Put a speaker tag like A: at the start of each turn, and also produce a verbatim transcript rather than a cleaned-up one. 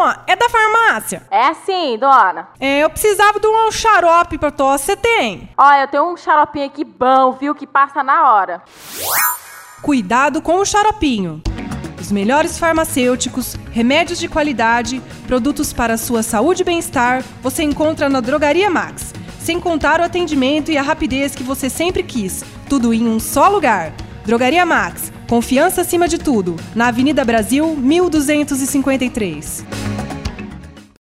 A: é da farmácia?
B: É sim, dona.
A: É, eu precisava de um xarope pra tosse, você tem?
B: Ó, eu tenho um xaropinho aqui bom, viu, que passa na hora.
A: Cuidado com o xaropinho. Os melhores farmacêuticos, remédios de qualidade, produtos para a sua saúde e bem-estar, você encontra na Drogaria Max. Sem contar o atendimento e a rapidez que você sempre quis. Tudo em um só lugar. Drogaria Max. Confiança acima de tudo. Na Avenida Brasil, mil duzentos e cinquenta e três.